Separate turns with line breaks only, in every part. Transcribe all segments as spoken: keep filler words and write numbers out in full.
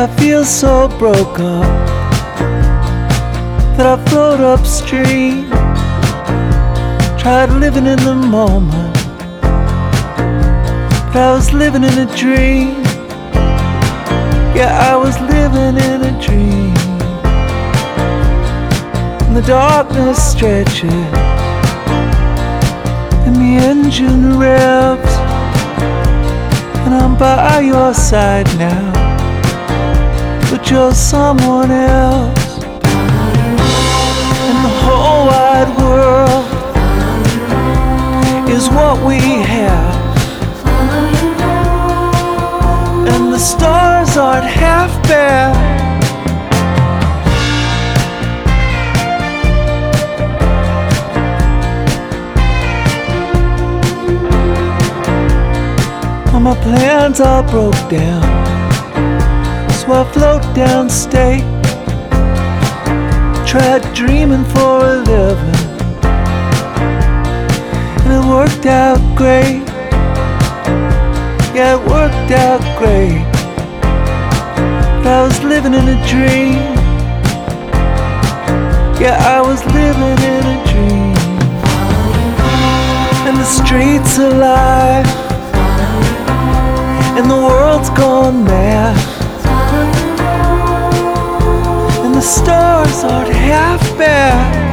I feel so broke up that I float upstream. Tried living in the moment, but I was living in a dream. Yeah, I was living in a dream. And the darkness stretches and the engine revs, and I'm by your side now, but you're someone else. And the whole wide world is what we have, and the stars aren't half bad. Well, my plans all broke down, so I float downstate. Tried dreaming for a living, and it worked out great. Yeah, it worked out great. But I was living in a dream. Yeah, I was living in a dream. And the streets are alive, and the world's gone mad, and the stars aren't half bad.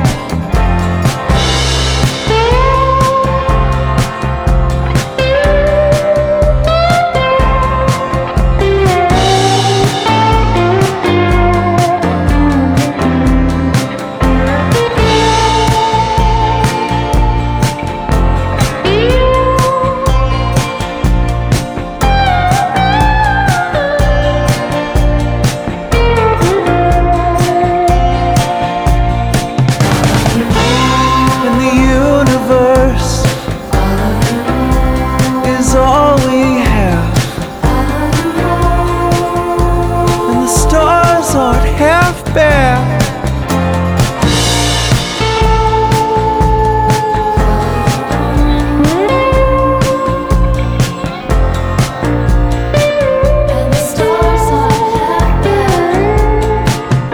All we have, and the stars aren't half bad.
And the stars aren't half bad.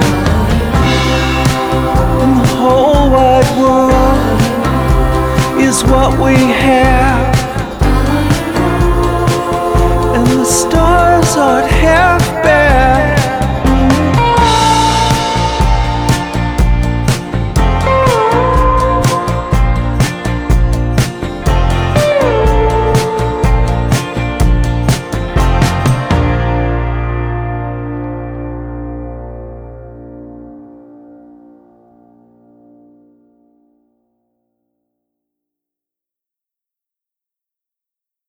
And the whole wide world is what we have, and the stars aren't half